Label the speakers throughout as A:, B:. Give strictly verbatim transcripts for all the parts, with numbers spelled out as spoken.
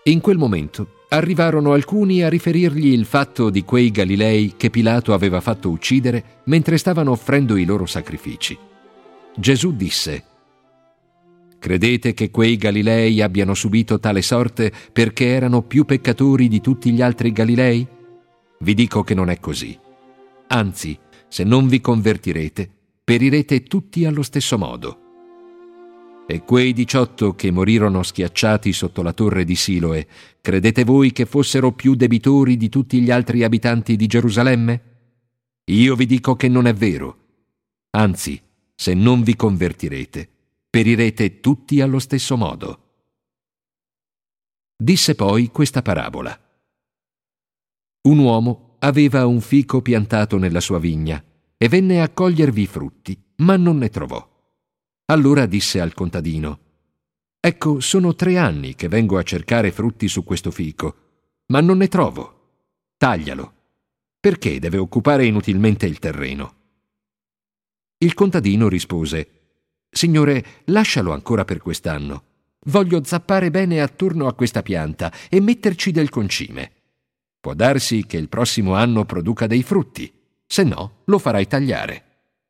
A: In quel momento arrivarono alcuni a riferirgli il fatto di quei Galilei che Pilato aveva fatto uccidere mentre stavano offrendo i loro sacrifici. Gesù disse: «Credete che quei Galilei abbiano subito tale sorte perché erano più peccatori di tutti gli altri Galilei? Vi dico che non è così. Anzi, se non vi convertirete, perirete tutti allo stesso modo. E quei diciotto che morirono schiacciati sotto la torre di Siloe, credete voi che fossero più debitori di tutti gli altri abitanti di Gerusalemme? Io vi dico che non è vero. Anzi, se non vi convertirete, perirete tutti allo stesso modo». Disse poi questa parabola. Un uomo aveva un fico piantato nella sua vigna e venne a cogliervi i frutti, ma non ne trovò. Allora disse al contadino: «Ecco, sono tre anni che vengo a cercare frutti su questo fico, ma non ne trovo. Taglialo. Perché deve occupare inutilmente il terreno?» Il contadino rispose: «Signore, lascialo ancora per quest'anno. Voglio zappare bene attorno a questa pianta e metterci del concime. Può darsi che il prossimo anno produca dei frutti, se no lo farai tagliare».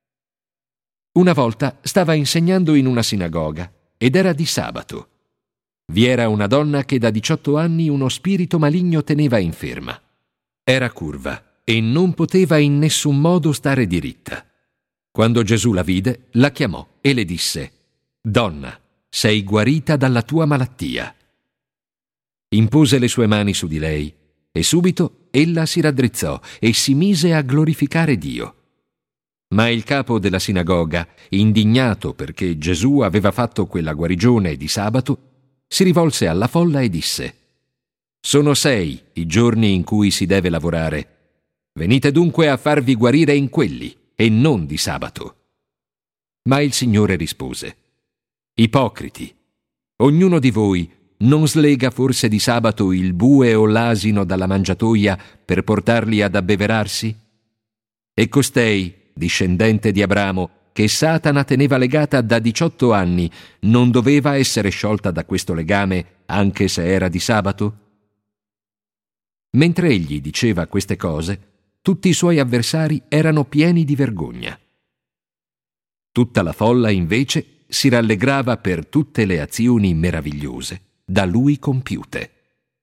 A: Una volta stava insegnando in una sinagoga ed era di sabato. Vi era una donna che da diciotto anni uno spirito maligno teneva inferma. Era curva e non poteva in nessun modo stare diritta. Quando Gesù la vide, la chiamò e le disse: «Donna, sei guarita dalla tua malattia». Impose le sue mani su di lei e subito ella si raddrizzò e si mise a glorificare Dio. Ma il capo della sinagoga, indignato perché Gesù aveva fatto quella guarigione di sabato, si rivolse alla folla e disse: «Sono sei i giorni in cui si deve lavorare. Venite dunque a farvi guarire in quelli e non di sabato». Ma il Signore rispose: «Ipocriti, ognuno di voi non slega forse di sabato il bue o l'asino dalla mangiatoia per portarli ad abbeverarsi? E costei, discendente di Abramo, che Satana teneva legata da diciotto anni, non doveva essere sciolta da questo legame anche se era di sabato?» Mentre egli diceva queste cose, tutti i suoi avversari erano pieni di vergogna. Tutta la folla, invece, si rallegrava per tutte le azioni meravigliose da lui compiute.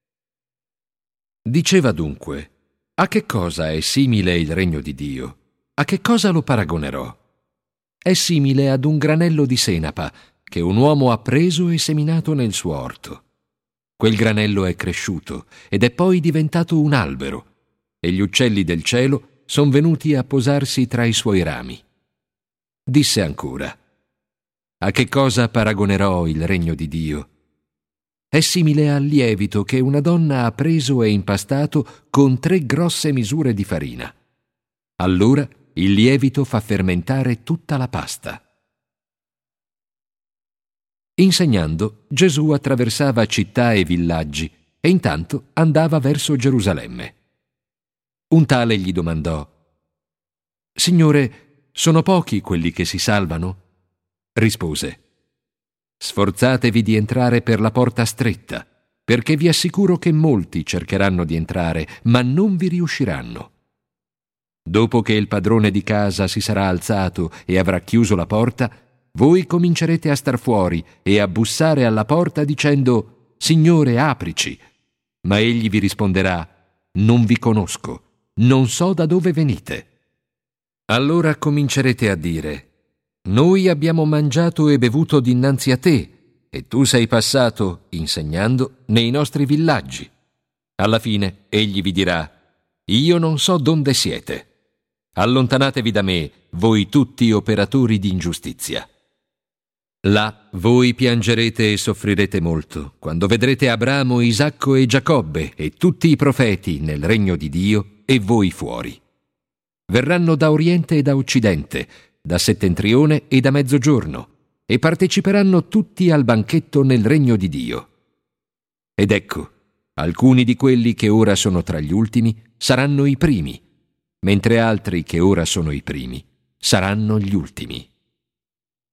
A: Diceva dunque: «A che cosa è simile il regno di Dio? A che cosa lo paragonerò? È simile ad un granello di senapa che un uomo ha preso e seminato nel suo orto. Quel granello è cresciuto ed è poi diventato un albero, e gli uccelli del cielo son venuti a posarsi tra i suoi rami». Disse ancora: «A che cosa paragonerò il regno di Dio? È simile al lievito che una donna ha preso e impastato con tre grosse misure di farina. Allora il lievito fa fermentare tutta la pasta». Insegnando, Gesù attraversava città e villaggi e intanto andava verso Gerusalemme. Un tale gli domandò: «Signore, sono pochi quelli che si salvano?» Rispose: «Sforzatevi di entrare per la porta stretta, perché vi assicuro che molti cercheranno di entrare, ma non vi riusciranno. Dopo che il padrone di casa si sarà alzato e avrà chiuso la porta, voi comincerete a star fuori e a bussare alla porta dicendo: Signore, aprici. Ma egli vi risponderà: non vi conosco, non so da dove venite. Allora comincerete a dire: noi abbiamo mangiato e bevuto dinanzi a te, e tu sei passato, insegnando, nei nostri villaggi. Alla fine egli vi dirà: io non so donde siete. Allontanatevi da me, voi tutti operatori di ingiustizia. Là voi piangerete e soffrirete molto, quando vedrete Abramo, Isacco e Giacobbe e tutti i profeti nel regno di Dio e voi fuori. Verranno da oriente e da occidente, da settentrione e da mezzogiorno, e parteciperanno tutti al banchetto nel regno di Dio. Ed ecco, alcuni di quelli che ora sono tra gli ultimi saranno i primi, mentre altri che ora sono i primi saranno gli ultimi.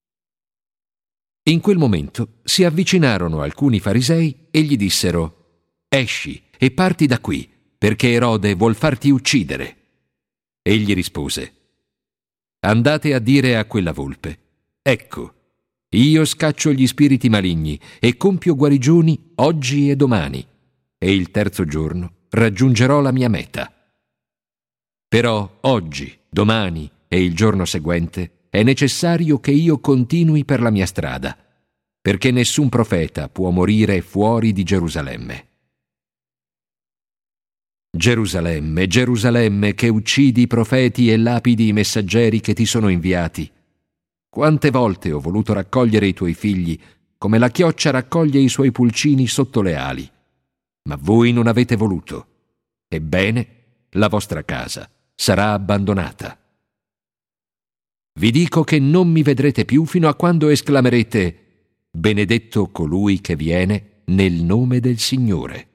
A: In quel momento si avvicinarono alcuni farisei e gli dissero: esci e parti da qui, perché Erode vuol farti uccidere». Egli rispose: «Andate a dire a quella volpe: ecco, io scaccio gli spiriti maligni e compio guarigioni oggi e domani, e il terzo giorno raggiungerò la mia meta. Però oggi, domani e il giorno seguente è necessario che io continui per la mia strada, perché nessun profeta può morire fuori di Gerusalemme. Gerusalemme, Gerusalemme, che uccidi i profeti e lapidi i messaggeri che ti sono inviati. Quante volte ho voluto raccogliere i tuoi figli, come la chioccia raccoglie i suoi pulcini sotto le ali, ma voi non avete voluto. Ebbene, la vostra casa sarà abbandonata. Vi dico che non mi vedrete più fino a quando esclamerete: benedetto colui che viene nel nome del Signore».